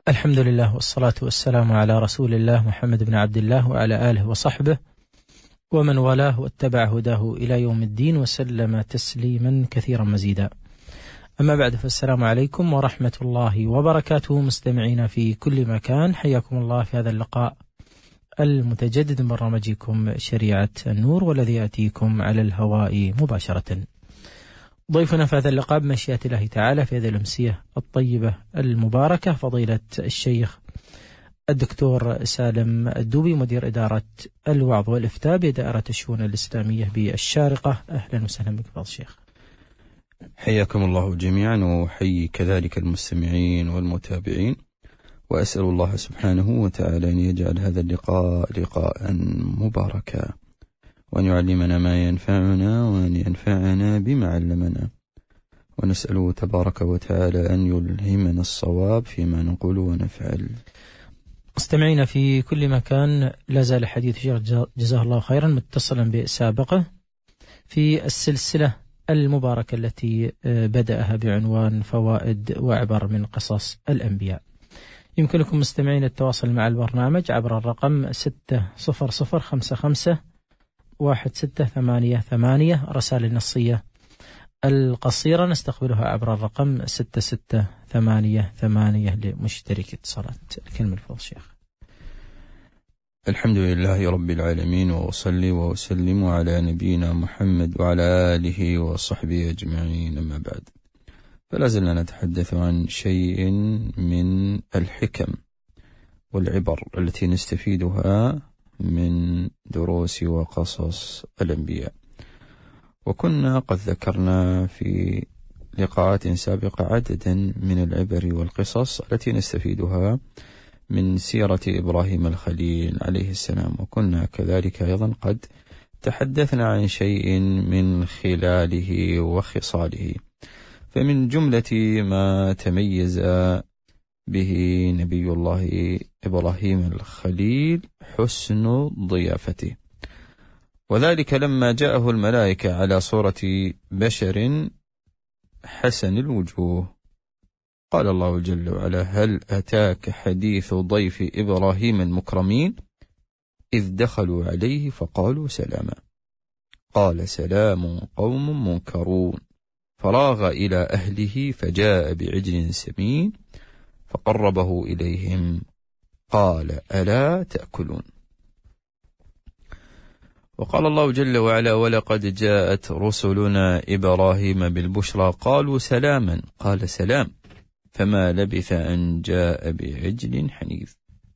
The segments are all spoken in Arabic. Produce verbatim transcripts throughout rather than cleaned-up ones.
الحمد لله والصلاة والسلام على رسول الله محمد بن عبد الله وعلى آله وصحبه ومن والاه واتبع هداه إلى يوم الدين وسلم تسليما كثيرا مزيدا. أما بعد، فالسلام عليكم ورحمة الله وبركاته. مستمعين في كل مكان، حياكم الله في هذا اللقاء المتجدد من برنامجكم شريعة النور، والذي يأتيكم على الهواء مباشرة. ضيفنا في هذا اللقاء بمشيئة الله تعالى في هذه الأمسية الطيبة المباركة فضيلة الشيخ الدكتور سالم الدوبي، مدير إدارة الوعظ والإفتاء بدائرة الشؤون الإسلامية بالشارقة. أهلا وسهلا بك فضل الشيخ. حياكم الله جميعا، وحيي كذلك المستمعين والمتابعين، وأسأل الله سبحانه وتعالى أن يجعل هذا اللقاء لقاء مباركا، وأن يعلمنا ما ينفعنا، وأن ينفعنا بما علمنا، ونسأله تبارك وتعالى أن يلهمنا الصواب فيما نقول ونفعل. مستمعين في كل مكان، لا زال حديث الشيخ جزاه الله خيرا متصلا بسابقه في السلسلة المباركة التي بدأها بعنوان فوائد وعبر من قصص الأنبياء. يمكنكم مستمعين التواصل مع البرنامج عبر الرقم ستة صفر صفر خمسة خمسة واحد ستة ثمانية ثمانية. رسائل النصية القصيرة نستقبلها عبر الرقم ستة ستة ثمانية ثمانية لمشترك اتصالات. الكلمة لفضل الشيخ. الحمد لله رب العالمين، وأصلي وأسلم على نبينا محمد وعلى آله وصحبه أجمعين، أما بعد، فلا زلنا نتحدث عن شيء من الحكم والعبر التي نستفيدها من دروس وقصص الأنبياء. وكنا قد ذكرنا في لقاءات سابقة عددا من العبر والقصص التي نستفيدها من سيرة إبراهيم الخليل عليه السلام، وكنا كذلك أيضا قد تحدثنا عن شيء من خلاله وخصاله. فمن جملة ما تميز به نبي الله إبراهيم الخليل حسن ضيافته، وذلك لما جاءه الملائكة على صورة بشر حسن الوجوه. قال الله جل وعلا: هل أتاك حديث ضيف إبراهيم المكرمين إذ دخلوا عليه فقالوا سلاما، قال سلام قوم منكرون، فراغ إلى أهله فجاء بعجل سمين فقربه إليهم قال ألا تأكلون. وقال الله جل وعلا: ولقد جاءت رسلنا إبراهيم بالبشرى قالوا سلاما قال سلام، فما لبث أن جاء بعجل حنيذ.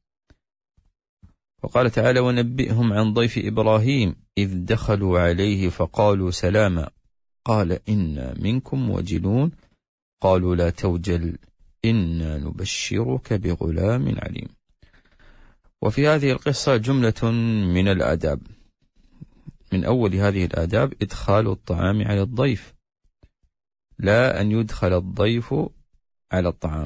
وقال تعالى: ونبئهم عن ضيف إبراهيم إذ دخلوا عليه فقالوا سلاما قال إنا منكم وجلون قالوا لا توجل إنا نبشرك بغلام عليم. وفي هذه القصة جملة من الآداب. من أول هذه الآداب إدخال الطعام على الضيف، لا أن يدخل الضيف على الطعام،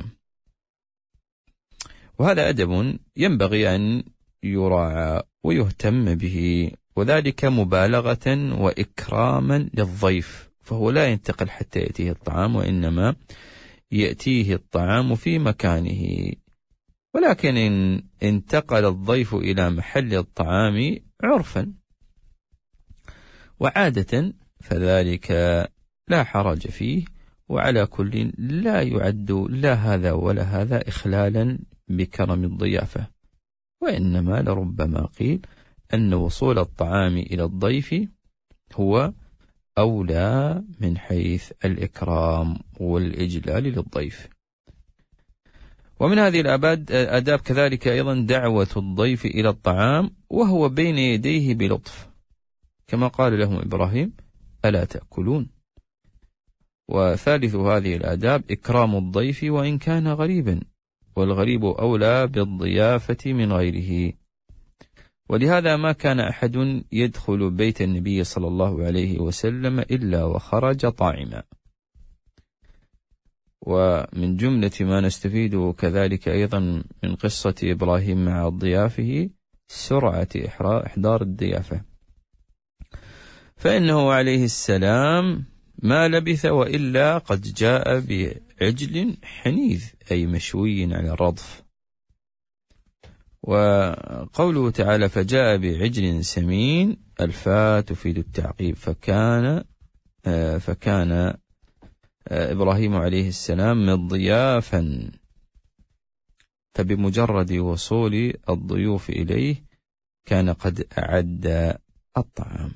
وهذا أدب ينبغي أن يراعى ويهتم به، وذلك مبالغة وإكراما للضيف، فهو لا ينتقل حتى يأتيه الطعام، وإنما يأتيه الطعام في مكانه. ولكن إن انتقل الضيف إلى محل الطعام عرفا وعادة فذلك لا حرج فيه، وعلى كل لا يعد لا هذا ولا هذا إخلالا بكرم الضيافة، وإنما لربما قيل أن وصول الطعام إلى الضيف هو أولى من حيث الإكرام والإجلال للضيف. ومن هذه الآداب كذلك أيضا دعوة الضيف إلى الطعام وهو بين يديه بلطف، كما قال لهم إبراهيم ألا تأكلون. وثالث هذه الآداب إكرام الضيف وإن كان غريبا، والغريب أولى بالضيافة من غيره. ولهذا ما كان أحد يدخل بيت النبي صلى الله عليه وسلم إلا وخرج طاعما. ومن جملة ما نستفيده كذلك أيضا من قصة إبراهيم مع ضيافه سرعة إحضار الضيافة، فإنه عليه السلام ما لبث وإلا قد جاء بعجل حنيذ أي مشوي على الرضف وقوله تعالى فجاء بعجل سمين، الفاء تفيد التعقيب، فكان فكان إبراهيم عليه السلام مضيافا، فبمجرد وصول الضيوف إليه كان قد أعد الطعام.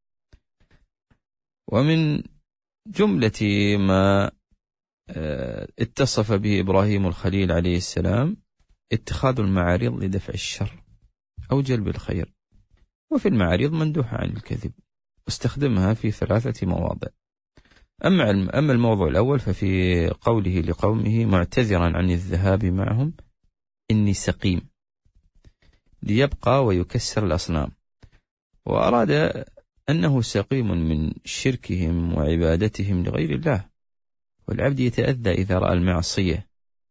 ومن جملة ما اتصف به إبراهيم الخليل عليه السلام اتخاذ المعارض لدفع الشر أو جلب الخير، وفي المعارض مندوحة عن الكذب، واستخدمها في ثلاثة مواضع. أما أما الموضوع الأول ففي قوله لقومه معتذرا عن الذهاب معهم إني سقيم، ليبقى ويكسر الأصنام، وأراد أنه سقيم من شركهم وعبادتهم لغير الله. والعبد يتأذى إذا رأى المعصية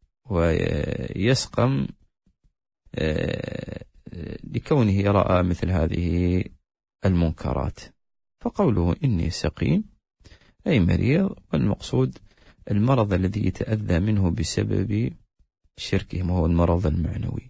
ويسقم لكونه يرى مثل هذه المنكرات. فقوله إني سقيم أي مريض، والمقصود المرض الذي يتأذى منه بسبب شركهم، وهو المرض المعنوي.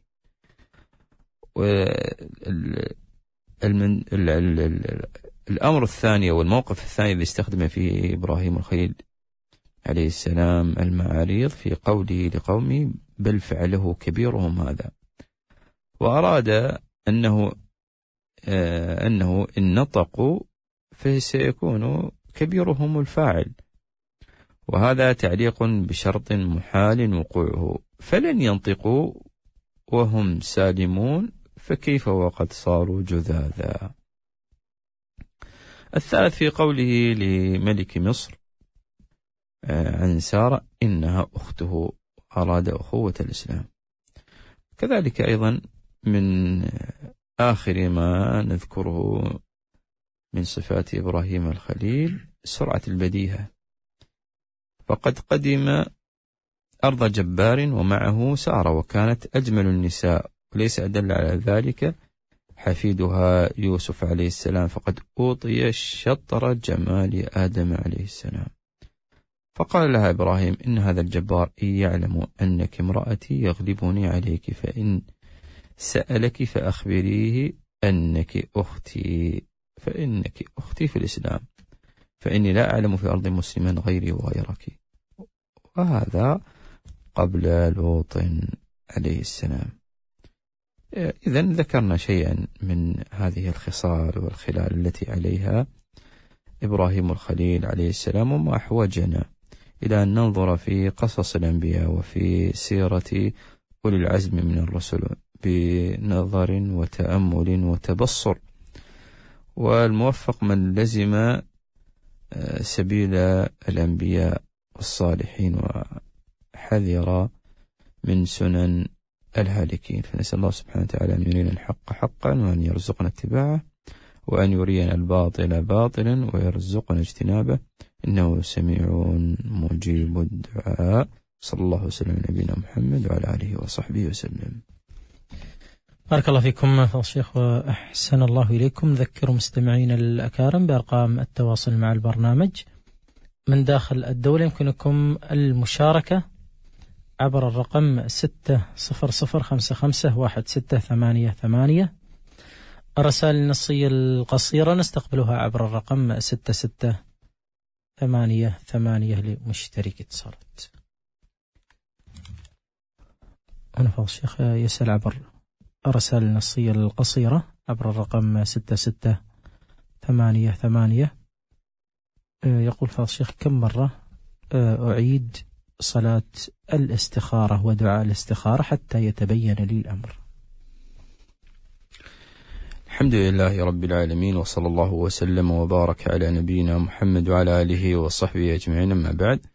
الأمر الثاني والموقف الثاني الذي استخدم فيه إبراهيم الخليل عليه السلام المعاريض في قوله لقومه بل فعله كبيرهم هذا، وأراد أنه آه أنه إن نطقوا فسيكون كبيرهم الفاعل، وهذا تعليق بشرط محال وقوعه، فلن ينطقوا وهم سالمون فكيف وقد صاروا جذاذا. الثالث في قوله لملك مصر عن سارة إنها أخته، أراد أخوة الإسلام. كذلك أيضا من آخر ما نذكره من صفات إبراهيم الخليل سرعة البديهة، فقد قدم أرض جبار ومعه سارة، وكانت أجمل النساء، وليس أدل على ذلك حفيدها يوسف عليه السلام، فقد أوطي شطر جمال آدم عليه السلام. فقال لها إبراهيم إن هذا الجبار إن يعلم أنك امرأتي يغلبني عليك، فإن سألك فأخبريه أنك أختي، فإنك أختي في الإسلام، فإني لا أعلم في أرض مسلما غيري وغيرك. وهذا قبل لوط عليه السلام. إذن ذكرنا شيئا من هذه الخصال والخلال التي عليها إبراهيم الخليل عليه السلام، وما أحوجنا إلى أن ننظر في قصص الأنبياء وفي سيرة أولي العزم من الرسل بنظر وتأمل وتبصر. والموفق من لزم سبيل الأنبياء والصالحين وحذر من سنن الهالكين. فنسأل الله سبحانه وتعالى أن يرينا الحق حقا وأن يرزقنا اتباعه، وأن يرينا الباطل باطلا ويرزقنا اجتنابه، إنه سميع مجيب الدعاء. صلى الله وسلم على نبينا محمد وعلى آله وصحبه وسلم. بارك الله فيكم فضل الشيخ وأحسن الله إليكم. ذكروا مستمعين الأكارم بأرقام التواصل مع البرنامج من داخل الدولة. يمكنكم المشاركة عبر الرقم ستة صفر صفر خمسة خمسة واحد ستة ثمانية ثمانية. الرسائل النصية القصيرة نستقبلها عبر الرقم ستة ستة ثمانية ثمانية لمشترك اتصالات. هنا فضل الشيخ يسأل عبر الرسائل النصية القصيرة عبر الرقم ستة ستة ثمانية ثمانية. يقول فضل الشيخ كم مرة أعيد صلاة الاستخارة ودعاء الاستخارة حتى يتبين لي الأمر؟ الحمد لله رب العالمين، وصلى الله وسلم وبارك على نبينا محمد وعلى آله وصحبه أجمعين. أما بعد،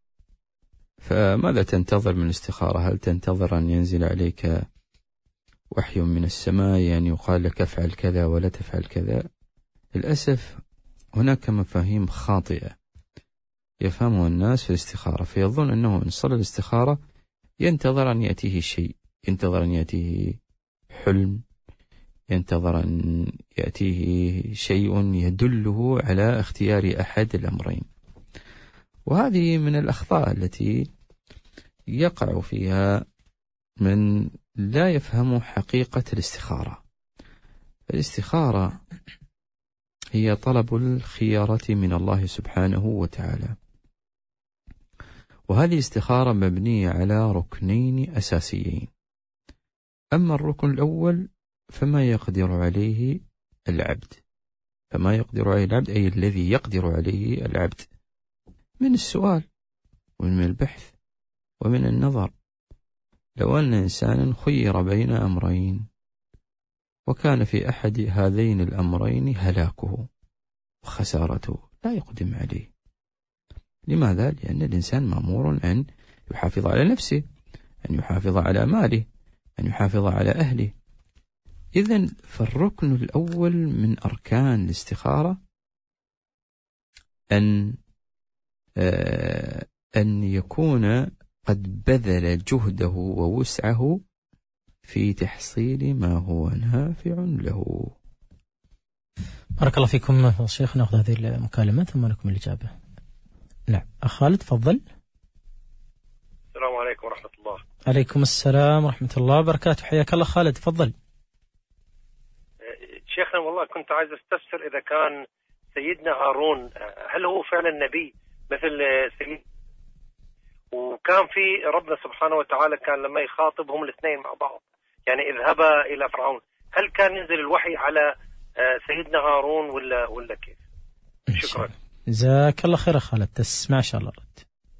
فماذا تنتظر من الاستخارة؟ هل تنتظر أن ينزل عليك وحي من السماء يعني يقال لك افعل كذا ولا تفعل كذا؟ للأسف هناك مفاهيم خاطئة يفهمها الناس في الاستخارة، فيظن أنه إن صلى الاستخارة ينتظر أن يأتيه شيء، ينتظر أن يأتيه حلم، ينتظر أن يأتيه شيء يدله على اختيار أحد الأمرين. وهذه من الأخطاء التي يقع فيها من لا يفهم حقيقة الاستخارة. الاستخارة هي طلب الخيارة من الله سبحانه وتعالى، وهذه الاستخارة مبنية على ركنين أساسيين. أما الركن الأول فما يقدر عليه العبد، فما يقدر عليه العبد أي الذي يقدر عليه العبد من السؤال ومن البحث ومن النظر. لو أن إنسانا خير بين أمرين وكان في أحد هذين الأمرين هلاكه وخسارته، لا يقدم عليه. لماذا؟ لأن الإنسان مأمور أن يحافظ على نفسه، أن يحافظ على ماله، أن يحافظ على أهله. إذن فالركن الأول من أركان الاستخارة أن آه أن يكون قد بذل جهده ووسعه في تحصيل ما هو نافع له. بارك الله فيكم شيخ. نأخذ هذه المكالمة ثم لكم الإجابة. نعم أخ خالد تفضل. السلام عليكم ورحمة الله. عليكم السلام ورحمة الله وبركاته. حياك الله خالد تفضل. شيخنا والله كنت عايز استفسر إذا كان سيدنا هارون هل هو فعلا نبي مثل سيد، وكان في ربنا سبحانه وتعالى كان لما يخاطبهم الاثنين مع بعض يعني اذهبا إلى فرعون، هل كان ينزل الوحي على سيدنا هارون ولا ولا كيف؟ شكرا. جزاك الله خير خالد. تسمع إن شاء الله رد.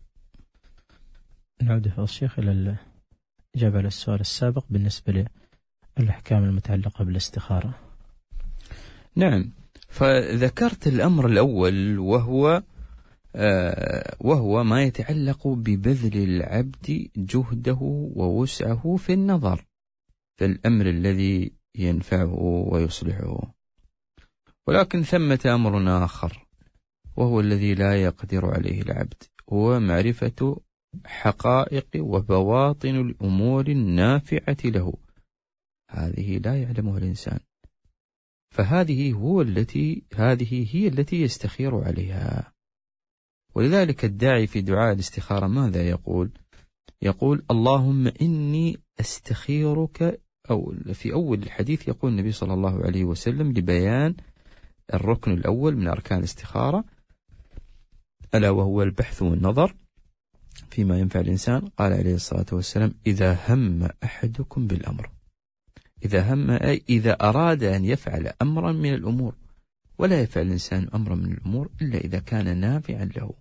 نعود يا الشيخ إلى الإجابة على السؤال السابق بالنسبة للأحكام المتعلقة بالاستخارة. نعم، فذكرت الأمر الأول وهو آه وهو ما يتعلق ببذل العبد جهده ووسعه في النظر في الأمر الذي ينفعه ويصلحه. ولكن ثمة أمر آخر وهو الذي لا يقدر عليه العبد، هو معرفة حقائق وبواطن الأمور النافعة له. هذه لا يعلمها الإنسان، فهذه هو التي هذه هي التي يستخير عليها. ولذلك الداعي في دعاء الاستخارة ماذا يقول؟ يقول اللهم إني أستخيرك، أو في أول الحديث يقول النبي صلى الله عليه وسلم لبيان الركن الأول من أركان الاستخارة ألا وهو البحث والنظر فيما ينفع الإنسان. قال عليه الصلاة والسلام إذا هم أحدكم بالأمر، إذا هم أي إذا أراد أن يفعل أمرا من الأمور، ولا يفعل الإنسان أمرا من الأمور إلا إذا كان نافعا له.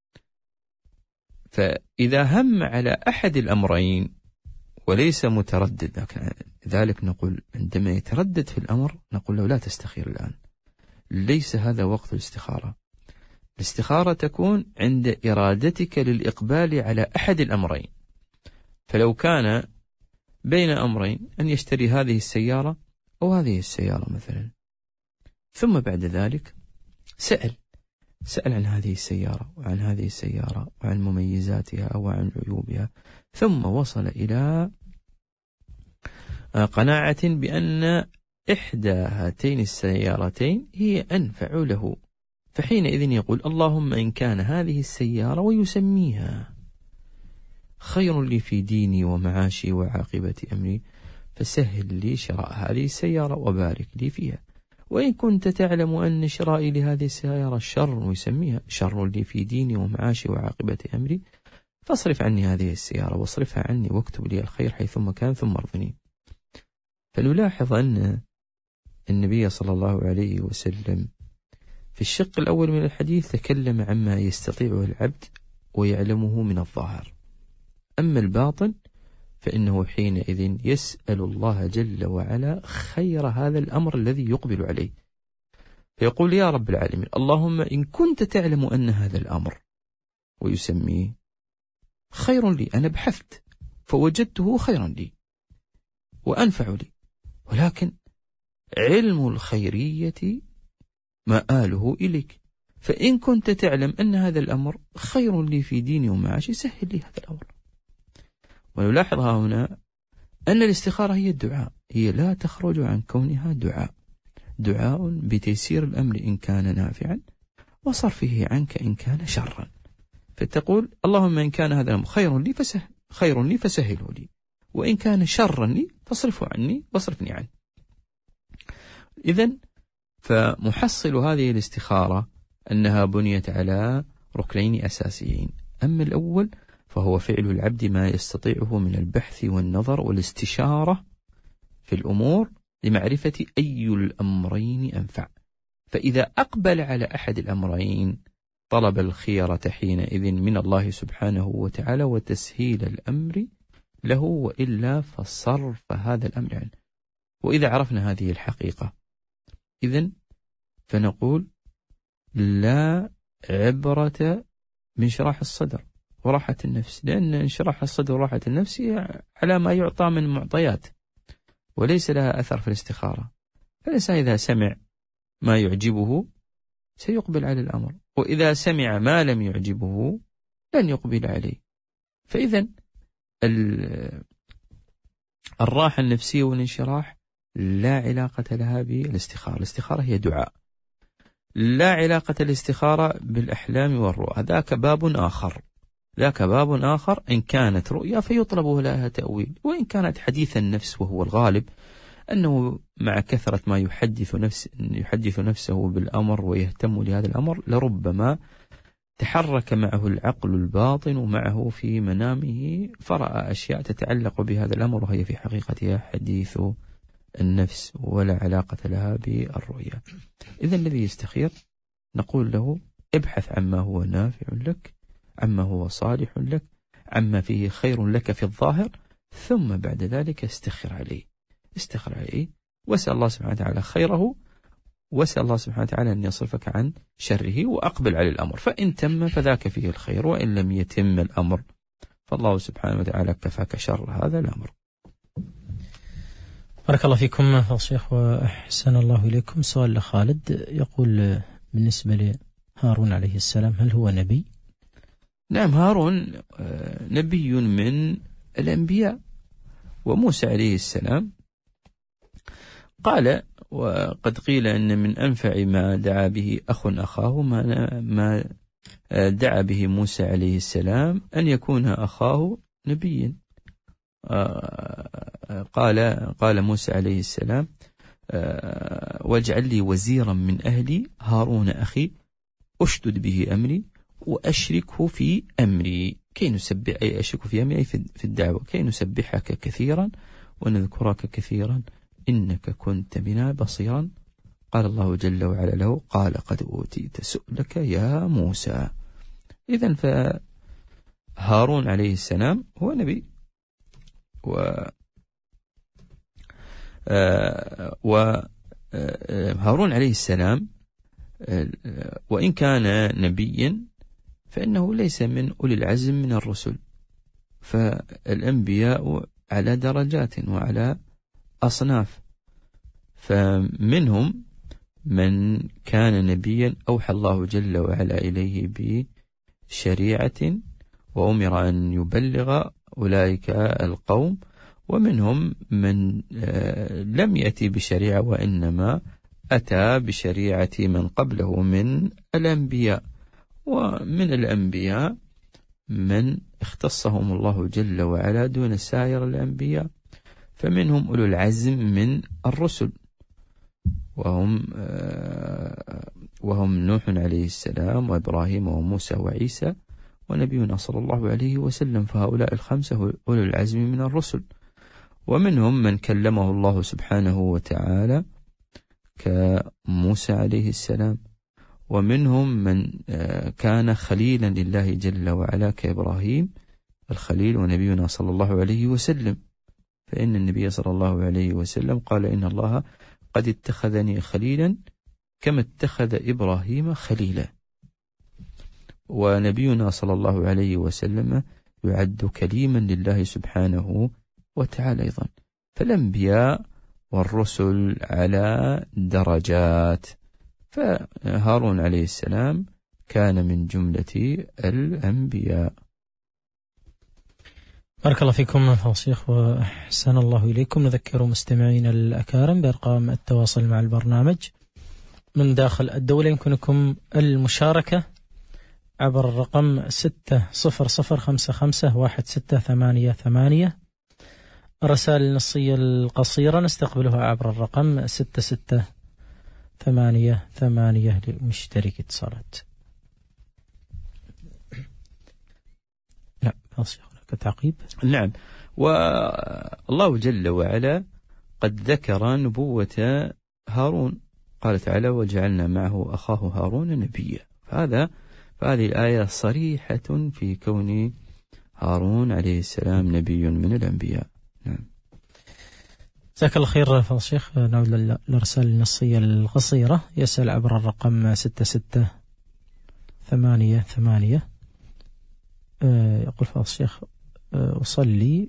فإذا هم على أحد الأمرين وليس متردد، لذلك نقول عندما يتردد في الأمر نقول له لا تستخير الآن، ليس هذا وقت الاستخارة. الاستخارة تكون عند إرادتك للإقبال على أحد الأمرين. فلو كان بين أمرين أن يشتري هذه السيارة أو هذه السيارة مثلا، ثم بعد ذلك سأل سأل عن هذه السيارة وعن هذه السيارة وعن مميزاتها وعن عيوبها، ثم وصل إلى قناعة بأن إحدى هاتين السيارتين هي أنفع له، فحينئذ يقول اللهم إن كان هذه السيارة ويسميها خير لي في ديني ومعاشي وعاقبة أمري فسهل لي شراء هذه السيارة وبارك لي فيها، وإن كنت تعلم أن شرائي لهذه السيارة شر ويسميها شر لي في ديني ومعاشي وعاقبة أمري فاصرف عني هذه السيارة واصرفها عني واكتب لي الخير حيثما كان ثم ارضني. فنلاحظ أن النبي صلى الله عليه وسلم في الشق الأول من الحديث تكلم عما يستطيعه العبد ويعلمه من الظاهر، أما الباطن فإنه حينئذ يسأل الله جل وعلا خير هذا الأمر الذي يقبل عليه، فيقول يا رب العالمين اللهم إن كنت تعلم أن هذا الأمر ويسميه خير لي، أنا بحثت فوجدته خيرا لي وأنفع لي، ولكن علم الخيرية مآله إليك، فإن كنت تعلم أن هذا الأمر خير لي في ديني ومعاشي سهل لي هذا الأمر. ونلاحظ هنا أن الاستخارة هي الدعاء، هي لا تخرج عن كونها دعاء، دعاء بتيسير الأمر إن كان نافعا وصرفه عنك إن كان شرا. فتقول اللهم إن كان هذا الأمر خير لي فسهل خير لي فسهله لي، وإن كان شرا لي فاصرفه عني واصرفني عنه. إذن فمحصل هذه الاستخارة أنها بنيت على ركنين أساسيين. أما الأول فهو فعل العبد ما يستطيعه من البحث والنظر والاستشارة في الأمور لمعرفة أي الأمرين أنفع، فإذا أقبل على أحد الأمرين طلب الخيرة حينئذ من الله سبحانه وتعالى وتسهيل الأمر له، وإلا فصرف هذا الأمر عنه. وإذا عرفنا هذه الحقيقة إذن فنقول لا عبرة بانشراح الصدر وراحة النفس، لأن انشراح الصدر وراحة النفس على ما يعطى من معطيات وليس لها أثر في الاستخارة. فالإنسان إذا سمع ما يعجبه سيقبل على الأمر، وإذا سمع ما لم يعجبه لن يقبل عليه. فإذا الراحة النفسية والانشراح لا علاقة لها بالاستخارة. الاستخارة هي دعاء، لا علاقة الاستخارة بالأحلام والرؤى، ذاك باب آخر. ذاك باب آخر إن كانت رؤيا فيطلب لها تأويل، وإن كانت حديث النفس وهو الغالب أنه مع كثرة ما يحدث نفس يحدث نفسه بالأمر ويهتم لهذا الأمر لربما تحرك معه العقل الباطن ومعه في منامه فرأى أشياء تتعلق بهذا الأمر وهي في حقيقتها حديث النفس ولا علاقة لها بالرؤيا. إذا الذي يستخير نقول له ابحث عما هو نافع لك، عما هو صالح لك، عما فيه خير لك في الظاهر، ثم بعد ذلك استخر عليه استخر عليه واسأل الله سبحانه وتعالى خيره، واسأل الله سبحانه وتعالى أن يصرفك عن شره، وأقبل على الأمر، فإن تم فذاك فيه الخير، وإن لم يتم الأمر فالله سبحانه وتعالى كفاك شر هذا الأمر. بارك الله فيكم فضل الشيخ وأحسن الله إليكم. سؤال لخالد يقول بالنسبة لهارون عليه السلام هل هو نبي؟ نعم، هارون نبي من الأنبياء، وموسى عليه السلام قال وقد قيل أن من أنفع ما دعا به أخ أخاه ما, ما دعا به موسى عليه السلام أن يكون أخاه نبيا. قال قال موسى عليه السلام واجعل لي وزيرا من أهلي هارون أخي أشدد به أمري وأشركه في أمري كي نسبح أي أشركه في أمري في الدعوة كي نسبحك كثيرا ونذكرك كثيرا إنك كنت بنا بصيرا. قال الله جل وعلا له قال قد أوتيت سؤلك يا موسى. إذن فهارون عليه السلام هو نبي، و وهارون عليه السلام وإن كان نبيا فإنه ليس من أولي العزم من الرسل، فالأنبياء على درجات وعلى أصناف، فمنهم من كان نبيا أوحى الله جل وعلا إليه بشريعة وأمر أن يبلغ أولئك القوم، ومنهم من لم يأتي بشريعة وإنما أتى بشريعة من قبله من الأنبياء. ومن الأنبياء من اختصهم الله جل وعلا دون سائر الأنبياء، فمنهم أولو العزم من الرسل وهم وهم نوح عليه السلام وإبراهيم وموسى وعيسى ونبينا صلى الله عليه وسلم، فهؤلاء الخمسة أولو العزم من الرسل. ومنهم من كلمه الله سبحانه وتعالى كموسى عليه السلام، ومنهم من كان خليلا لله جل وعلا كإبراهيم الخليل ونبينا صلى الله عليه وسلم، فإن النبي صلى الله عليه وسلم قال إن الله قد اتخذني خليلا كما اتخذ إبراهيم خليلا. ونبينا صلى الله عليه وسلم يعد كليما لله سبحانه وتعالى أيضا. فالأنبياء والرسل على درجات، فهارون عليه السلام كان من جملة الأنبياء. بارك الله فيكم فضل الشيخ وأحسن الله إليكم. نذكر مستمعين الأكارم بأرقام التواصل مع البرنامج من داخل الدولة. يمكنكم المشاركة عبر الرقم ستة صفر صفر خمسة خمسة واحد ستة ثمانية ثمانية الرسائل النصية القصيرة نستقبلها عبر الرقم ستة ستة ثمانية ثمانية لمشترك اتصالات. نعم هناك تعقيب. نعم. والله جل وعلا قد ذكر نبوة هارون، قال تعالى وجعلنا معه أخاه هارون نبيا. فهذا فهذه الآية صريحة في كون هارون عليه السلام نبي من الأنبياء. نعم. جزاك الله خير فضل الشيخ. نعود للرسالة النصية القصيرة. يسأل عبر الرقم ستة ستة ثمانية ثمانية. يقول فضل الشيخ أصلي،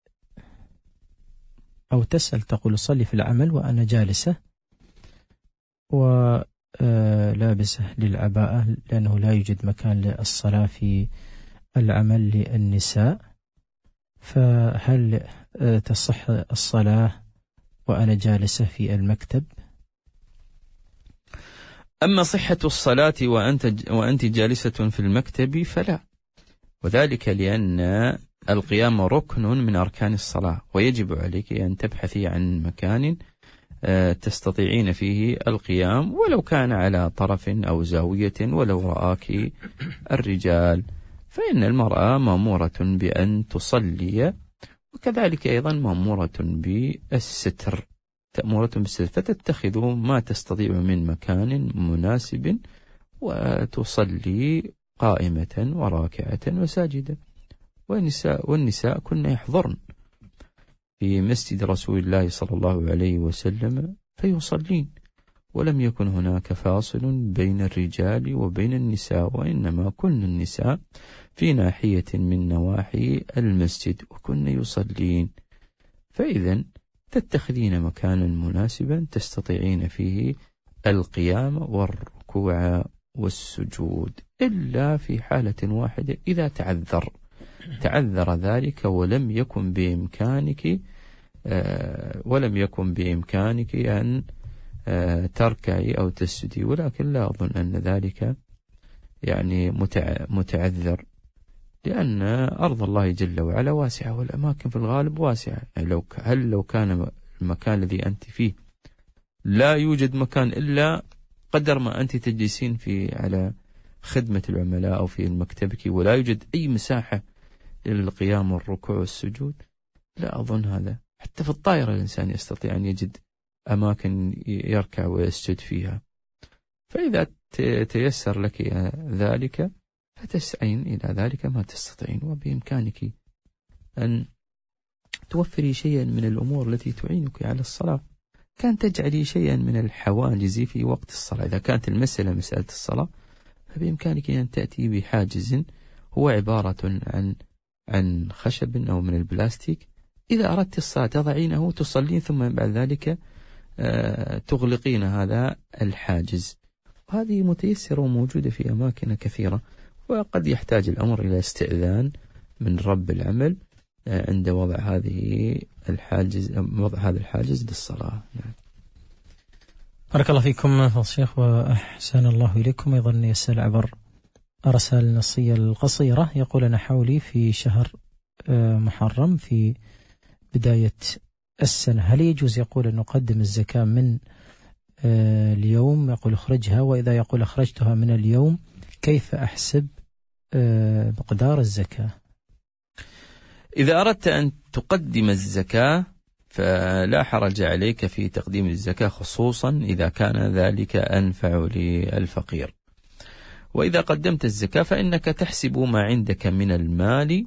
أو تسأل تقول أصلي في العمل وأنا جالسة ولابسة للعباءة لأنه لا يوجد مكان للصلاة في العمل للنساء، فهل تصح الصلاة وأنا جالسة في المكتب؟ أما صحة الصلاة وأنت وأنت جالسة في المكتب فلا، وذلك لأن القيام ركن من أركان الصلاة، ويجب عليك أن تبحثي عن مكان تستطيعين فيه القيام ولو كان على طرف أو زاوية، ولو رآك الرجال، فإن المرأة مأمورة بأن تصلي، وكذلك أيضا مأمورة بالستر، تأمورة بالستر، فتتخذ ما تستطيع من مكان مناسب وتصلي قائمة وراكعة وساجدة. والنساء, والنساء كن يحضرن في مسجد رسول الله صلى الله عليه وسلم فيصلين، ولم يكن هناك فاصل بين الرجال وبين النساء، وإنما كن النساء في ناحية من نواحي المسجد وكن يصلين. فإذا تتخذين مكانا مناسبا تستطيعين فيه القيام والركوع والسجود، إلا في حالة واحدة إذا تعذر تعذر ذلك ولم يكن بإمكانك آه ولم يكن بإمكانك أن آه تركعي أو تسجدي، ولكن لا أظن أن ذلك يعني متع متعذر، لأن أرض الله جل وعلا واسعة والأماكن في الغالب واسعة. يعني لو هل لو كان المكان الذي أنت فيه لا يوجد مكان إلا قدر ما أنت تجلسين في على خدمة العملاء أو في مكتبك، ولا يوجد أي مساحة للقيام والركوع والسجود، لا أظن هذا. حتى في الطائرة الإنسان يستطيع أن يجد أماكن يركع ويسجد فيها. فإذا تيسر لك ذلك فتسعين إلى ذلك ما تستطيعين، وبإمكانك أن توفري شيئا من الأمور التي تعينك على الصلاة، كان تجعلي شيئا من الحواجز في وقت الصلاة. إذا كانت المسألة مسألة الصلاة فبإمكانك أن تأتي بحاجز هو عبارة عن عن خشب أو من البلاستيك، إذا أردت الصلاة تضعينه تصلين، ثم بعد ذلك تغلقين هذا الحاجز. وهذه متيسرة وموجودة في أماكن كثيرة، وقد يحتاج الأمر إلى استئذان من رب العمل عند وضع هذه الحاجز وضع هذا الحاجز للصلاة. نعم. بارك الله فيكم فضل الشيخ وأحسن الله إليكم. أيضا يسأل عبر الرسائل النصية القصيرة، يقول أنا حولي في شهر محرم في بداية السنة، هل يجوز يقول أن نقدم الزكاة من اليوم يقول اخرجها، وإذا يقول أخرجتها من اليوم كيف أحسب مقدار الزكاة؟ إذا أردت أن تقدم الزكاة فلا حرج عليك في تقديم الزكاة، خصوصا إذا كان ذلك أنفع للفقير. وإذا قدمت الزكاة فإنك تحسب ما عندك من المال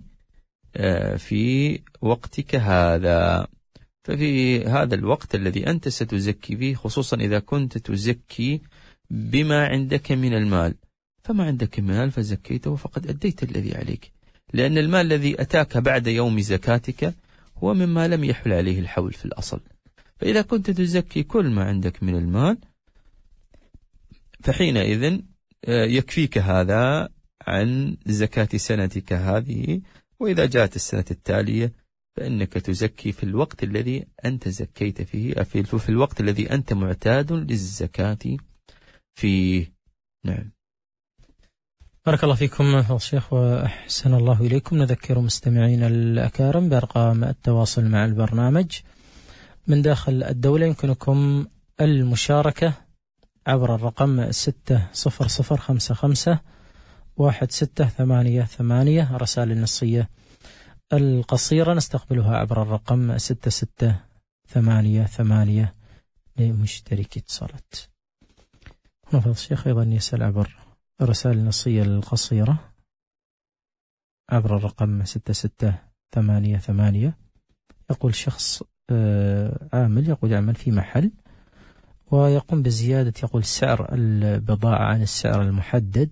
في وقتك هذا، ففي هذا الوقت الذي أنت ستزكي فيه، خصوصا إذا كنت تزكي بما عندك من المال، فما عندك من المال فزكيته فقد أديت الذي عليك، لأن المال الذي أتاك بعد يوم زكاتك هو مما لم يحل عليه الحول في الأصل. فإذا كنت تزكي كل ما عندك من المال فحينئذ يكفيك هذا عن زكاة سنتك هذه، وإذا جاءت السنة التالية فإنك تزكي في الوقت الذي أنت زكيت فيه، في الوقت الذي أنت معتاد للزكاة فيه. نعم. بارك الله فيكم فضل الشيخ وأحسن الله إليكم. نذكر مستمعينا الأكارم بأرقام التواصل مع البرنامج من داخل الدولة. يمكنكم المشاركة عبر الرقم ستة صفر صفر خمسة خمسة واحد ستة ثمانية ثمانية. رسائل النصية القصيرة نستقبلها عبر الرقم ستة ستة ثمانية ثمانية لمشترك اتصالات. هنا فضل الشيخ أيضا يسأل عبر الرسائل النصية القصيرة عبر الرقم ستة ستة ثمانية ثمانية. يقول شخص عامل يقول يعمل في محل ويقوم بزيادة يقول سعر البضاعة عن السعر المحدد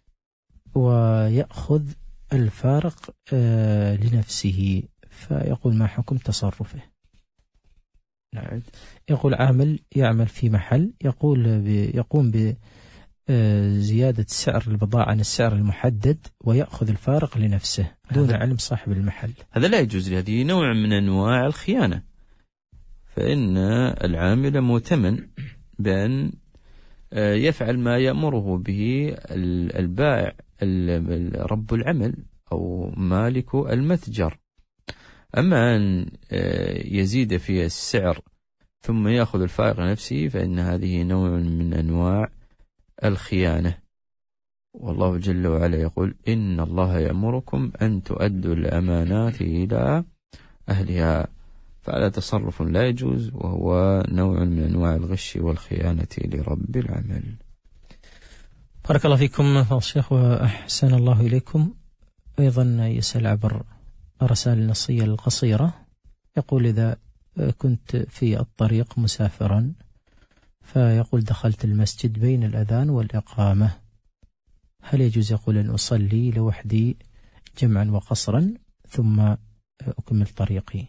ويأخذ الفارق لنفسه، فيقول ما حكم تصرفه؟ نعم. يقول عامل يعمل في محل يقول يقوم بزيادة سعر البضاعة عن السعر المحدد ويأخذ الفارق لنفسه دون علم صاحب المحل. هذا لا يجوز، هذه نوع من أنواع الخيانة، فإن العامل مؤتمن بأن يفعل ما يأمره به البائع رب العمل أو مالك المتجر. أما أن يزيد في السعر ثم يأخذ الفارق لنفسه فإن هذه نوع من أنواع الخيانة. والله جل وعلا يقول إن الله يأمركم أن تؤدوا الأمانات إلى أهلها، فهذا تصرف لا يجوز وهو نوع من أنواع الغش والخيانة لرب العمل. بارك الله فيكم فضل الشيخ وأحسن الله إليكم. أيضا يسأل عبر الرسائل النصية القصيرة يقول إذا كنت في الطريق مسافرا فيقول دخلت المسجد بين الأذان والإقامة، هل يجوز يقول أن أصلي لوحدي جمعا وقصرا ثم أكمل طريقي؟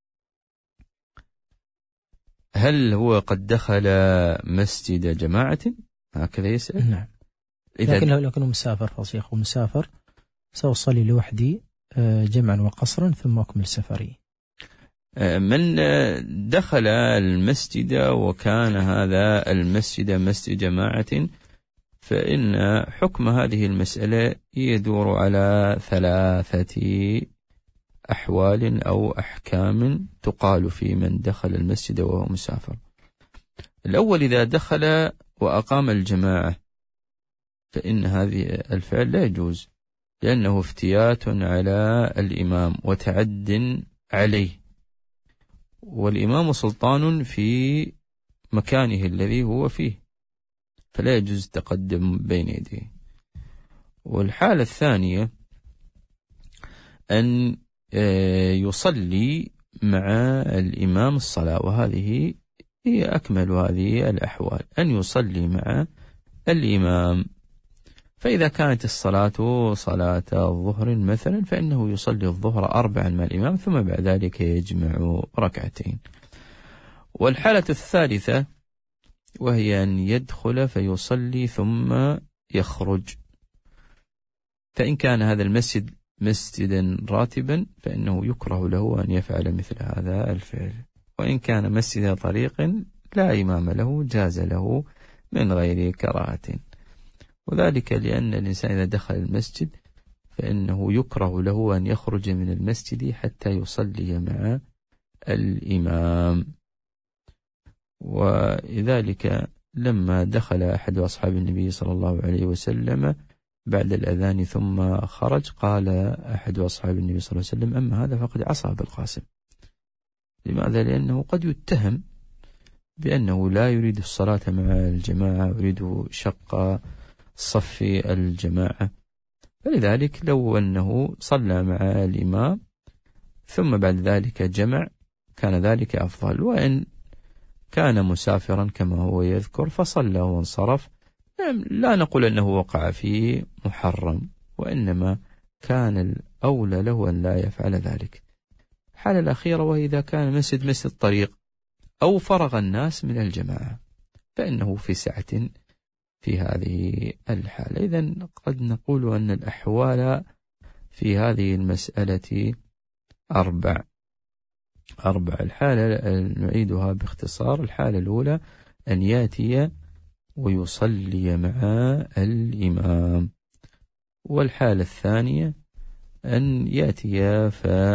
هل هو قد دخل مسجد جماعة؟ هكذا يسأل. نعم. لكن لو لكنه مسافر فصيخ ومسافر سأصلي لوحدي جمعا وقصرا ثم أكمل سفري. من دخل المسجد وكان هذا المسجد مسجد جماعة فإن حكم هذه المسألة يدور على ثلاثة أحوال أو أحكام تقال في من دخل المسجد وهو مسافر. الأول إذا دخل وأقام الجماعة فإن هذه الفعل لا يجوز، لأنه افتيات على الإمام وتعد عليه، والإمام سلطان في مكانه الذي هو فيه، فلا يجوز التقدم بين يديه. والحالة الثانية أن يصلي مع الإمام الصلاة، وهذه هي أكمل هذه الأحوال، أن يصلي مع الإمام. فإذا كانت الصلاة صلاة الظهر مثلا فإنه يصلي الظهر أربعا مع الإمام ثم بعد ذلك يجمع ركعتين. والحالة الثالثة وهي أن يدخل فيصلي ثم يخرج، فإن كان هذا المسجد مسجدا راتبا فإنه يكره له أن يفعل مثل هذا الفعل، وإن كان مسجد طريق لا إمام له جاز له من غير كراهة. وذلك لأن الإنسان إذا دخل المسجد فإنه يكره له أن يخرج من المسجد حتى يصلي مع الإمام. ولذلك لما دخل أحد أصحاب النبي صلى الله عليه وسلم بعد الأذان ثم خرج قال أحد أصحاب النبي صلى الله عليه وسلم أما هذا فقد عصى أبا القاسم. لماذا؟ لأنه قد يتهم بأنه لا يريد الصلاة مع الجماعة، يريد شق صف الجماعة. فلذلك لو أنه صلى مع الإمام ثم بعد ذلك جمع كان ذلك أفضل، وإن كان مسافرا كما هو يذكر فصلى وانصرف لا نقول أنه وقع في محرم، وإنما كان الأولى له أن لا يفعل ذلك. الحالة الأخيرة وإذا كان مسجد مسجد الطريق أو فرغ الناس من الجماعة فإنه في سعة في هذه الحالة. إذن قد نقول أن الأحوال في هذه المسألة أربع أربع الحالة نعيدها باختصار. الحالة الأولى أن يأتي ويصلي مع الإمام، والحالة الثانية أن يأتي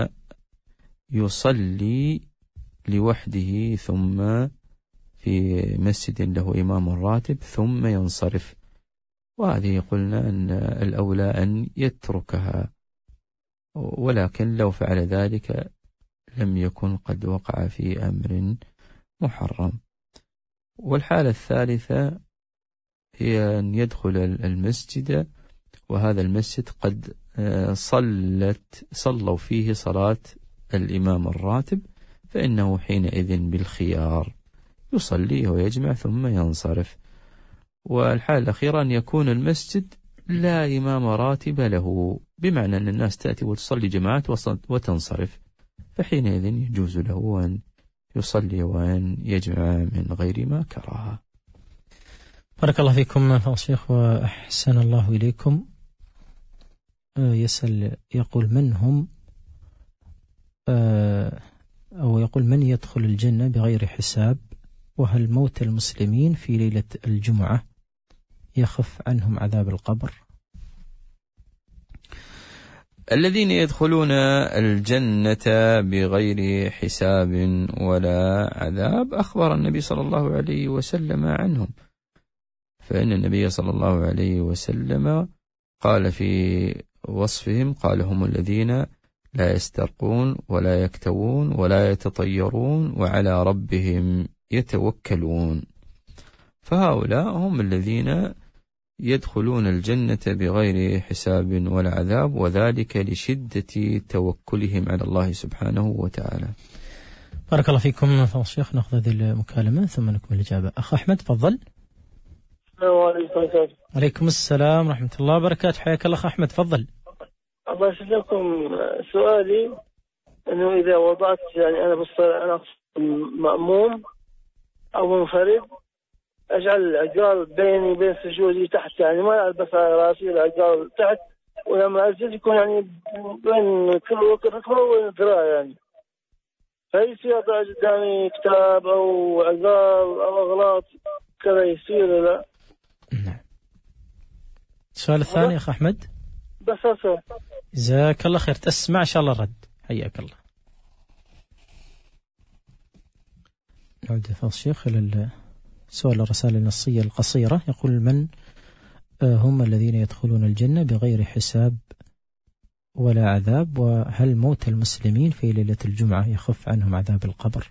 فيصلي لوحده ثم في مسجد له إمام راتب ثم ينصرف، وهذه قلنا أن الأولى أن يتركها، ولكن لو فعل ذلك لم يكن قد وقع في أمر محرم. والحالة الثالثة هي أن يدخل المسجد وهذا المسجد قد صلت صلوا فيه صلاة الإمام الراتب، فإنه حينئذ بالخيار يصلي ويجمع ثم ينصرف. والحالة الأخيرة أن يكون المسجد لا إمام راتب له، بمعنى أن الناس تأتي وتصلي جماعات وتنصرف، فحينئذ يجوز له أن يصلي وأن يجمع من غير ما كره. بارك الله فيكم فضل الشيخ وأحسن الله إليكم. يسأل يقول من هم أو يقول من يدخل الجنة بغير حساب، وهل موت المسلمين في ليلة الجمعة يخف عنهم عذاب القبر؟ الذين يدخلون الجنة بغير حساب ولا عذاب أخبر النبي صلى الله عليه وسلم عنهم، فإن النبي صلى الله عليه وسلم قال في وصفهم قال هم الذين لا يسترقون ولا يكتوون ولا يتطيرون وعلى ربهم يتوكلون. فهؤلاء هم الذين يدخلون الجنة بغير حساب ولا عذاب، وذلك لشدة توكلهم على الله سبحانه وتعالى. بارك الله فيكم فضل الشيخ. نأخذ هذه المكالمة ثم نكمل الإجابة. أخ أحمد تفضل. السلام عليكم. عليكم السلام ورحمة الله وبركاته. حياك الله أخ أحمد تفضل. الله يسلمكم. سؤالي أنه إذا وضعت يعني أنا بالصلاة أنا مأموم أو منفرد أجعل العقال بيني بين سجودي تحت، يعني ما ألبس على راسي العقال تحت، ولما أسجد يكون يعني بين كل ركبة وذراع يعني. فيصير أضع قدامي كتاب أو عقال أو أغلاط كذا يصير لا؟ نعم. السؤال الثاني أخ أحمد. بس أصلا. جزاك الله خير. تسمع إن شاء الله الرد. حياك الله. نعود فضل الشيخ إلى سؤال الرسالة النصية القصيرة. يقول من هم الذين يدخلون الجنة بغير حساب ولا عذاب، وهل موت المسلمين في ليلة الجمعة يخف عنهم عذاب القبر؟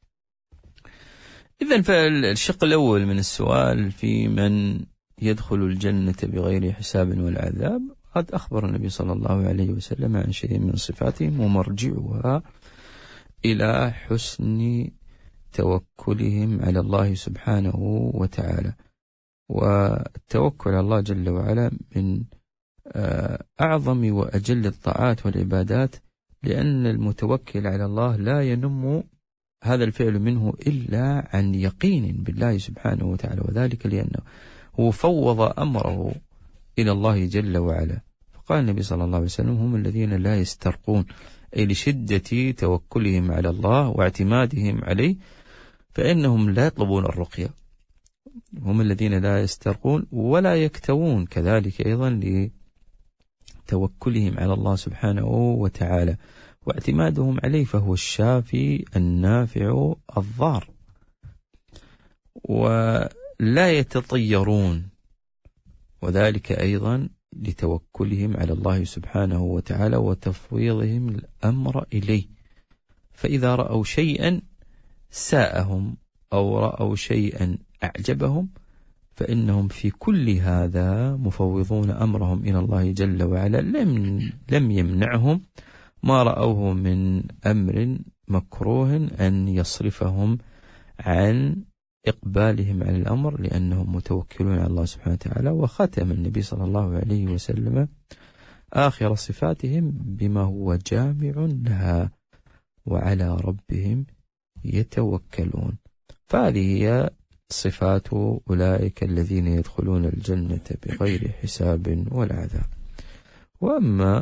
إذن فالشق الأول من السؤال في من يدخل الجنة بغير حساب ولا عذاب قد أخبر النبي صلى الله عليه وسلم عن شيء من صفاتهم، ومرجعها إلى حسن توكلهم على الله سبحانه وتعالى. والتوكل على الله جل وعلا من أعظم وأجل الطاعات والعبادات، لأن المتوكل على الله لا ينم هذا الفعل منه إلا عن يقين بالله سبحانه وتعالى، وذلك لأنه هو فوض أمره إلى الله جل وعلا. فقال النبي صلى الله عليه وسلم هم الذين لا يسترقون، أي لشدة توكلهم على الله واعتمادهم عليه فإنهم لا يطلبون الرقية. هم الذين لا يسترقون ولا يكتوون، كذلك أيضا لتوكلهم على الله سبحانه وتعالى واعتمادهم عليه، فهو الشافي النافع الضار. ولا يتطيرون، وذلك أيضا لتوكلهم على الله سبحانه وتعالى وتفويضهم الأمر إليه. فإذا رأوا شيئا ساءهم أو رأوا شيئا أعجبهم فإنهم في كل هذا مفوضون أمرهم إلى الله جل وعلا، لم, لم يمنعهم ما رأوه من أمر مكروه أن يصرفهم عن إقبالهم على الأمر، لأنهم متوكلون على الله سبحانه وتعالى. وختم النبي صلى الله عليه وسلم آخر صفاتهم بما هو جامع لها وعلى ربهم يتوكلون. فهذه هي صفات أولئك الذين يدخلون الجنة بغير حساب ولا عذاب. وأما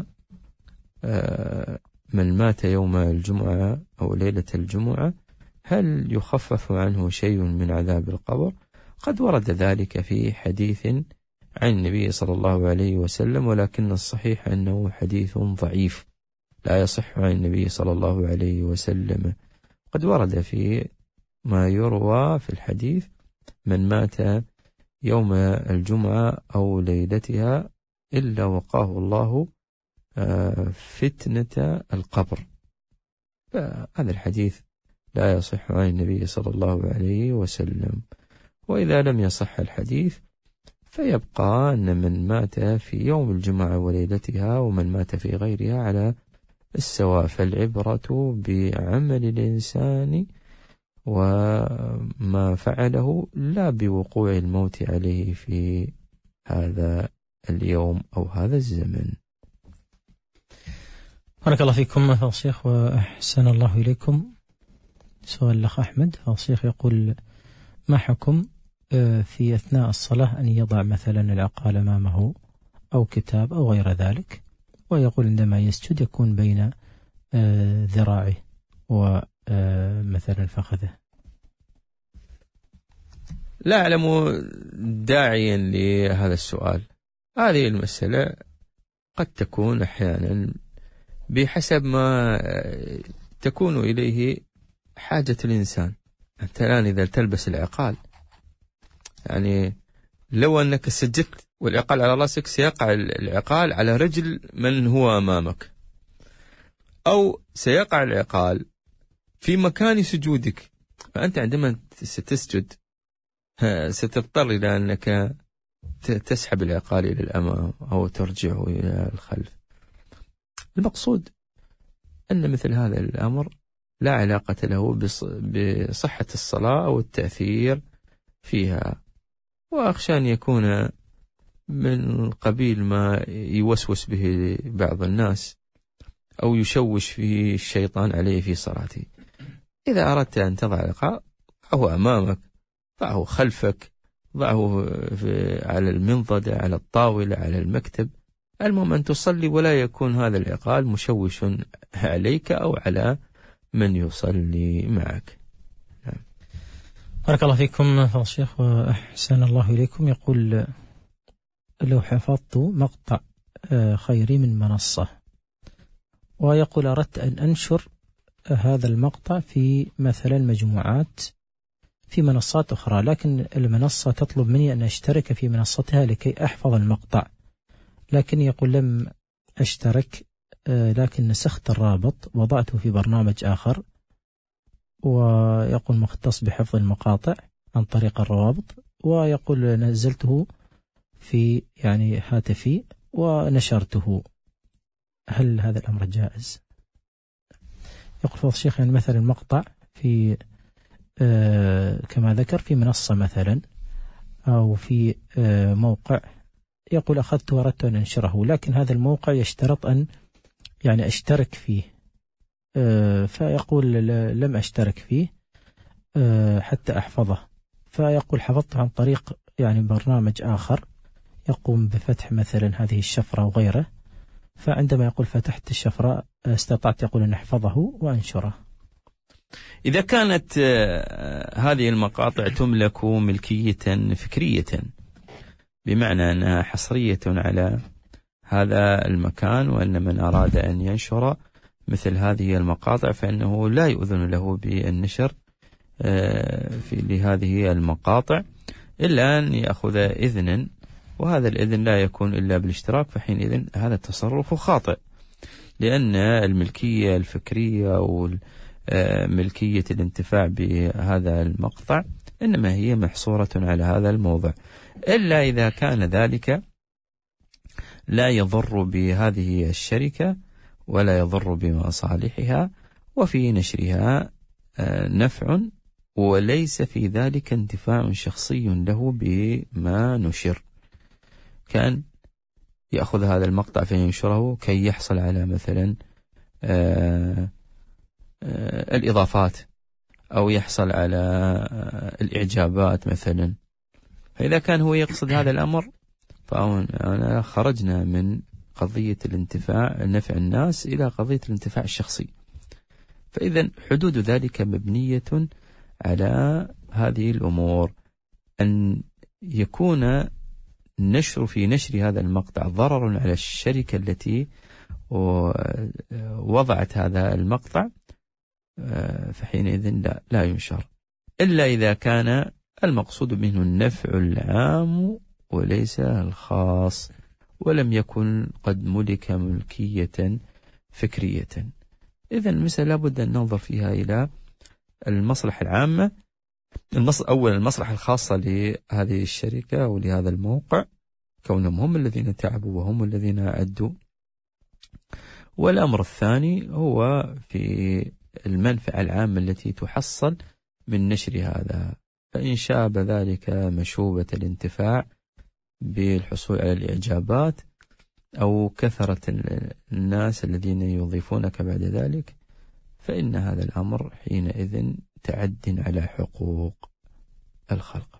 من مات يوم الجمعة أو ليلة الجمعة هل يخفف عنه شيء من عذاب القبر؟ قد ورد ذلك في حديث عن النبي صلى الله عليه وسلم، ولكن الصحيح أنه حديث ضعيف لا يصح عن النبي صلى الله عليه وسلم. قد ورد في ما يروى في الحديث: من مات يوم الجمعة أو ليلتها إلا وقاه الله فتنة القبر. فهذا الحديث لا يصح عن النبي صلى الله عليه وسلم. وإذا لم يصح الحديث فيبقى أن من مات في يوم الجمعة وليلتها ومن مات في غيرها على السواء، فالعبرة بعمل الإنسان وما فعله لا بوقوع الموت عليه في هذا اليوم أو هذا الزمن. بارك الله فيكم فضل الشيخ وأحسن الله إليكم. سؤال الأخ أحمد. فضل الشيخ يقول: ما حكم في أثناء الصلاة أن يضع مثلا العقال أمامه أو كتاب أو غير ذلك، ويقول عندما يسجد يكون بين ذراعه ومثلا فخذه؟ لا أعلم داعيا لهذا السؤال. هذه المسألة قد تكون أحيانا بحسب ما تكون إليه حاجة الإنسان. أنت الآن إذا تلبس العقال، يعني لو أنك سجدت والعقال على رأسك سيقع العقال على رجل من هو أمامك، أو سيقع العقال في مكان سجودك، فأنت عندما ستسجد ستضطر إلى أنك تسحب العقال إلى الأمام أو ترجعه إلى الخلف. المقصود أن مثل هذا الأمر لا علاقة له بصحة الصلاة أو التأثير فيها، وأخشى أن يكون من قبيل ما يوسوس به بعض الناس أو يشوش فيه الشيطان عليه في صلاته. إذا أردت أن تضع العقال ضعه أمامك، ضعه خلفك، ضعه على المنضدة، على الطاولة، على المكتب، المهم أن تصلي ولا يكون هذا العقال مشوش عليك أو على من يصلي معك. نعم. بارك الله فيكم فضل الشيخ وأحسن الله إليكم. يقول: لو حفظت مقطع خيري من منصة، ويقول أردت أن أنشر هذا المقطع في مثلا مجموعات في منصات أخرى، لكن المنصة تطلب مني أن أشترك في منصتها لكي أحفظ المقطع، لكن يقول لم أشترك، لكن نسخت الرابط وضعته في برنامج آخر، ويقول مختص بحفظ المقاطع عن طريق الروابط، ويقول نزلته في يعني هاتفي ونشرته، هل هذا الأمر جائز؟ يقول فضل الشيخ يعني مثلا المقطع في آه كما ذكر في منصة مثلا أو في آه موقع، يقول أخذته وأردت أن أنشره، لكن هذا الموقع يشترط أن يعني أشترك فيه، آه فيقول لم أشترك فيه آه حتى أحفظه، فيقول حفظته عن طريق يعني برنامج آخر يقوم بفتح مثلا هذه الشفرة وغيره، فعندما يقول فتحت الشفرة استطعت يقول أن أحفظه وأنشره. إذا كانت هذه المقاطع تملك ملكية فكرية، بمعنى أنها حصرية على هذا المكان، وأن من أراد أن ينشر مثل هذه المقاطع فإنه لا يؤذن له بالنشر في لهذه المقاطع إلا أن يأخذ إذنا، وهذا الإذن لا يكون إلا بالاشتراك، فحينئذ هذا التصرف خاطئ، لأن الملكية الفكرية أو ملكية الانتفاع بهذا المقطع إنما هي محصورة على هذا الموضع، إلا إذا كان ذلك لا يضر بهذه الشركة ولا يضر بمصالحها، وفي نشرها نفع وليس في ذلك انتفاع شخصي له بما نشر، كان يأخذ هذا المقطع فينشره كي يحصل على مثلا آآ آآ الإضافات أو يحصل على الإعجابات مثلا. فإذا كان هو يقصد هذا الأمر فأنا خرجنا من قضية الانتفاع نفع الناس إلى قضية الانتفاع الشخصي، فإذا حدود ذلك مبنية على هذه الأمور، أن يكون نشر في نشر هذا المقطع ضرر على الشركة التي وضعت هذا المقطع، فحينئذ لا, لا ينشر إلا إذا كان المقصود منه النفع العام وليس الخاص، ولم يكن قد ملك ملكية فكرية. إذن المسألة لابد أن ننظر فيها إلى المصلحة العامة، أولا المصلحة الخاصة لهذه الشركة أو لهذا الموقع كونهم هم الذين تعبوا وهم الذين أدوا، والأمر الثاني هو في المنفعة العامة التي تحصل من نشر هذا، فإن شاب ذلك مشوبة الانتفاع بالحصول على الإعجابات أو كثرة الناس الذين يضيفونك بعد ذلك، فإن هذا الأمر حينئذ تعد على حقوق الخلق.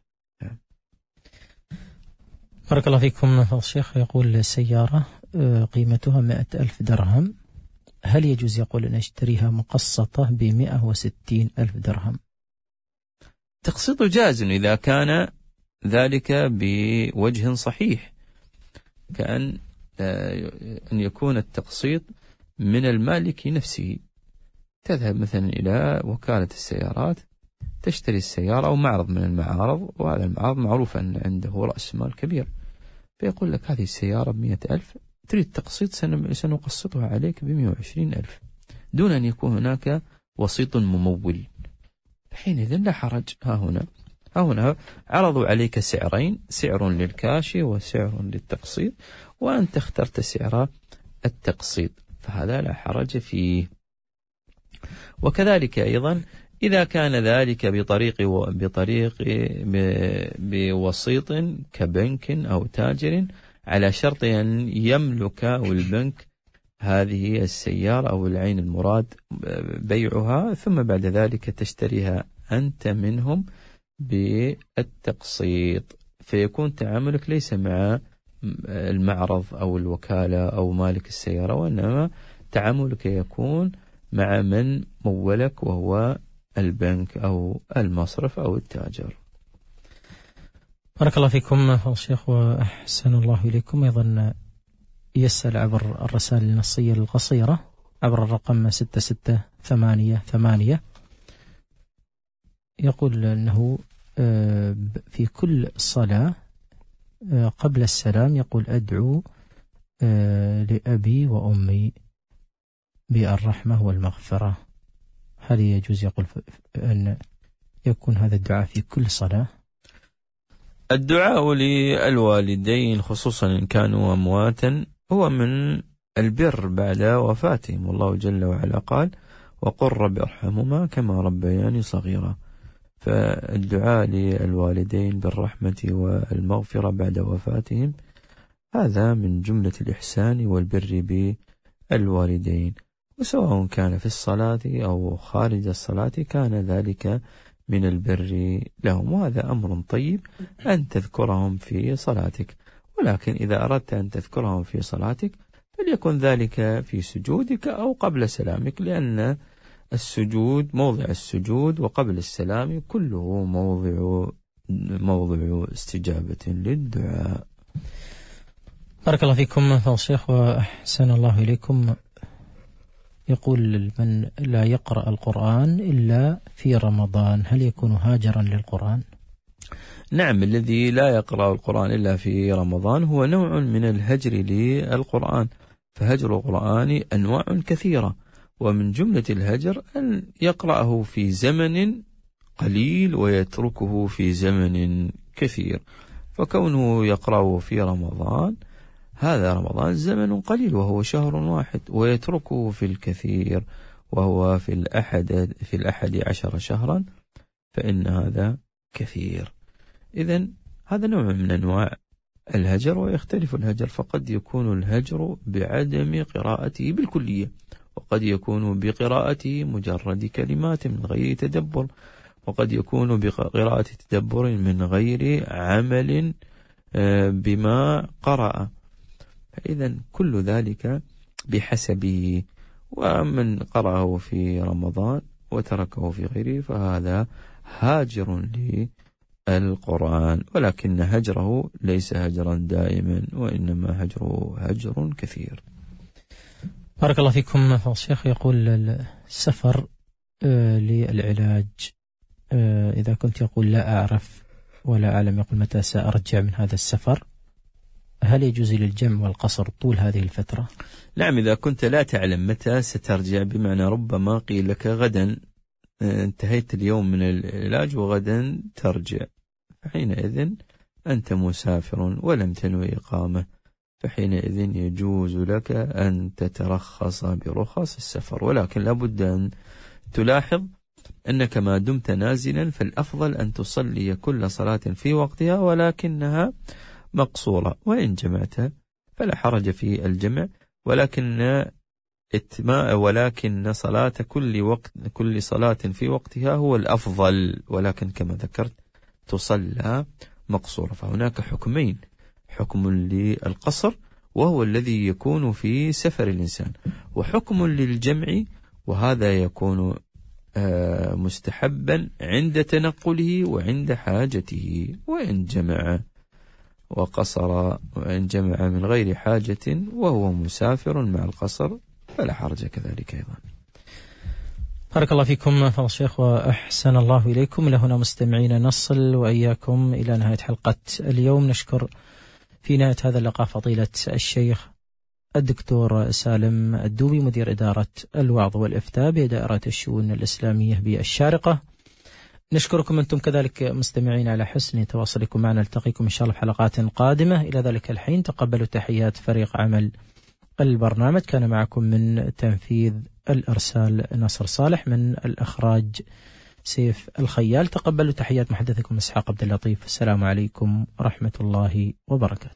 بارك الله فيكم فضل الشيخ. يقول سيارة قيمتها مئة ألف درهم، هل يجوز يقول أن أشتريها مقسطة بمئة وستين ألف درهم؟ تقسيط جائز إذا كان ذلك بوجه صحيح، كأن أن يكون التقسيط من المالك نفسه، تذهب مثلا إلى وكالة السيارات تشتري السيارة أو معرض من المعارض، وهذا المعرض معروف أن عنده رأس مال كبير، فيقول لك هذه السيارة بمئة ألف، تريد تقسيط سنقسطها عليك بمئة وعشرين ألف، دون أن يكون هناك وسيط ممول. حينئذ لا حرج، ها هنا ها هنا عرضوا عليك سعرين، سعر للكاش وسعر للتقسيط، وأنت اخترت سعر التقسيط، فهذا لا حرج فيه. وكذلك أيضا إذا كان ذلك بطريق بطريق بوسيط كبنك أو تاجر، على شرط أن يملك البنك هذه السيارة أو العين المراد بيعها، ثم بعد ذلك تشتريها أنت منهم بالتقسيط، فيكون تعاملك ليس مع المعرض أو الوكالة أو مالك السيارة، وإنما تعاملك يكون مع من مولك وهو البنك أو المصرف أو التاجر. بارك الله فيكم فضل الشيخ وأحسن الله إليكم. أيضا يسأل عبر الرسائل النصية القصيرة عبر الرقم ستة ستة ثمانية ثمانية، يقول أنه في كل صلاة قبل السلام يقول أدعو لأبي وأمي بالرحمة والمغفرة، هل يجوز يقول أن يكون هذا الدعاء في كل صلاة؟ الدعاء للوالدين خصوصا إن كانوا أمواتا هو من البر بعد وفاتهم، والله جل وعلا قال وقل رب ارحمهما كما ربياني صغيرا، فالدعاء للوالدين بالرحمة والمغفرة بعد وفاتهم هذا من جملة الإحسان والبر بالوالدين، وسواء كان في الصلاة أو خارج الصلاة كان ذلك من البر لهم، وهذا أمر طيب أن تذكرهم في صلاتك، ولكن إذا أردت أن تذكرهم في صلاتك فليكن ذلك في سجودك أو قبل سلامك، لأن السجود موضع السجود وقبل السلام كله موضع موضع استجابة للدعاء. بارك الله فيكم فضل الشيخ وأحسن الله إليكم. يقول من لا يقرأ القرآن إلا في رمضان هل يكون هاجرا للقرآن؟ نعم، الذي لا يقرأ القرآن إلا في رمضان هو نوع من الهجر للقرآن، فهجر القرآن أنواع كثيرة، ومن جملة الهجر أن يقرأه في زمن قليل ويتركه في زمن كثير، فكونه يقرأه في رمضان هذا رمضان زمن قليل وهو شهر واحد، ويتركه في الكثير وهو في الأحد في الأحد عشر شهرا، فإن هذا كثير. إذن هذا نوع من أنواع الهجر، ويختلف الهجر، فقد يكون الهجر بعدم قراءته بالكلية، وقد يكون بقراءته مجرد كلمات من غير تدبر، وقد يكون بقراءة تدبر من غير عمل بما قرأ، فإذن كل ذلك بحسبه. ومن قرأه في رمضان وتركه في غيره فهذا هاجر القرآن، ولكن هجره ليس هجرا دائما، وإنما هجره هجر كثير. بارك الله فيكم. الشيخ يقول السفر آه للعلاج، آه إذا كنت يقول لا أعرف ولا أعلم يقول متى سأرجع من هذا السفر، هل يجوز للجمع والقصر طول هذه الفترة؟ نعم، إذا كنت لا تعلم متى سترجع، بمعنى ربما قيل لك غدا انتهيت اليوم من العلاج وغدا ترجع، فحينئذ أنت مسافر ولم تنوي إقامة، فحينئذ يجوز لك أن تترخص برخص السفر، ولكن لابد أن تلاحظ أنك ما دمت نازلا فالأفضل أن تصلي كل صلاة في وقتها ولكنها مقصورة، وإن جمعت فلا حرج في الجمع، ولكن اتماء ولكن صلاة كل وقت كل صلاة في وقتها هو الأفضل، ولكن كما ذكرت تصلى مقصورة. فهناك حكمين، حكم للقصر وهو الذي يكون في سفر الإنسان، وحكم للجمع وهذا يكون مستحبا عند تنقله وعند حاجته، وإن جمع وقصر وإن جمع من غير حاجة وهو مسافر مع القصر فلا حرج كذلك أيضا. بارك الله فيكم فضل الشيخ وأحسن الله إليكم. لهنا مستمعين نصل وإياكم إلى نهاية حلقة اليوم. نشكر في نهاية هذا اللقاء فضيلة الشيخ الدكتور سالم الدوبي مدير إدارة الوعظ والإفتاء بدائرة الشؤون الإسلامية بالشارقة. نشكركم أنتم كذلك مستمعين على حسن تواصلكم معنا. نلتقيكم إن شاء الله في حلقات قادمة. إلى ذلك الحين تقبلوا تحيات فريق عمل البرنامج. كان معكم من تنفيذ الإرسال نصر صالح، من الإخراج سيف الخيال. تقبلوا تحيات محدثكم إسحاق عبد اللطيف. السلام عليكم ورحمة الله وبركاته.